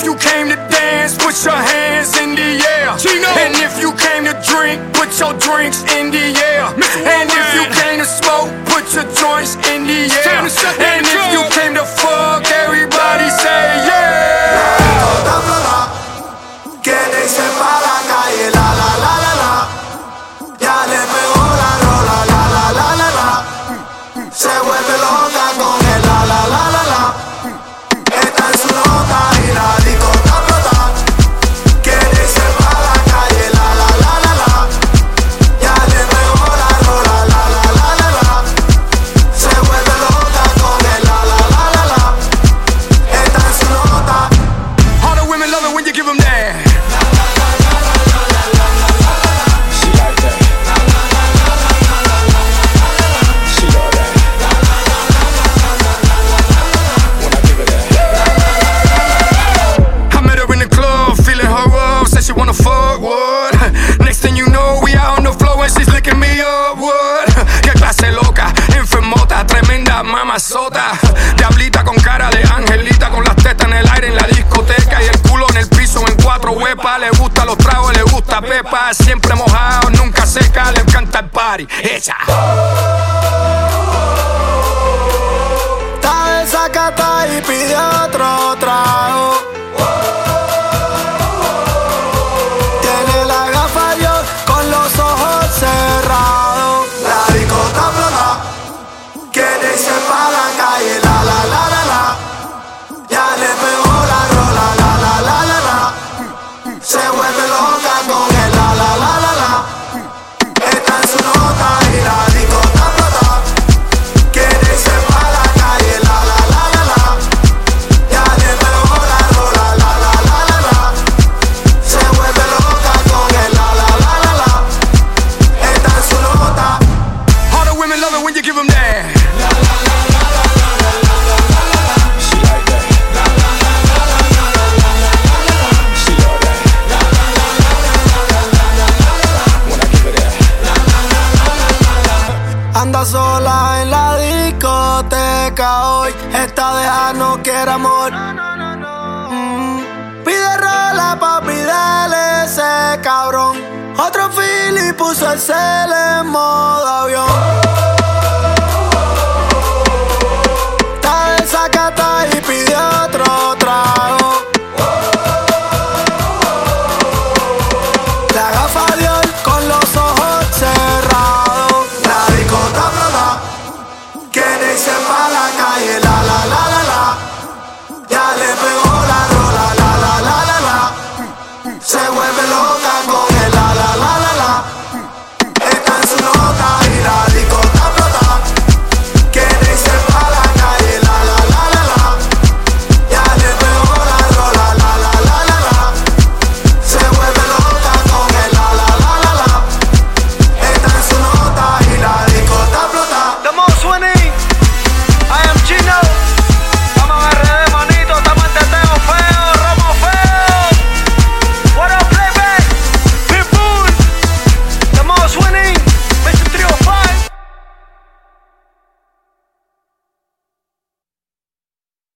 if you came to dance, put your hands in the air. Chino. And if you came to drink, put your drinks in the air. And if you came to smoke, put your joints in the air. And if you came to fuck, everybody say yeah. Quiere irse pa' la calle, la la la la la. Ya le pegó la rola, la la la la la. Se vuelve loca con el la la la la la. Está en su nota y la disco está explota. Quiere irse pa' la calle, la la la la la. Ya le pegó la rola, la la la la la. Se vuelve loca con el la la la la la. Está en su nota. All the women love it when you give them that. She wanna fuck, what? Next thing you know, we out on the floor and she's licking me up, what? Qué clase loca, enfermota, tremenda mamazota. Diablita con cara de angelita, con las tetas en el aire en la discoteca y el culo en el piso en 4 huepas. Le gustan los tragos, le gusta Pepa. Siempre mojado, nunca seca, le encanta el party. Ella Está desacata y pide otro trago. Cerrado. La disco está explota. Quiere irse pa' la calle, la la la la la. Ya le pegó la rola, la la la la la. Se vuelve loca con el la la la la la. Está en su nota y la disco está explota. Quiere irse pa' la calle, la la la la la. Ya le pegó la rola, la la la la la. Se vuelve loca con el la la la la la. all the women love it when you give them that. She like that. She love that. When I give her that. Anda sola en la discoteca hoy. Esta deja no quiere amor. Pide rola, papi, dale ese cabrón. Otro fili puso el cel en modo avión.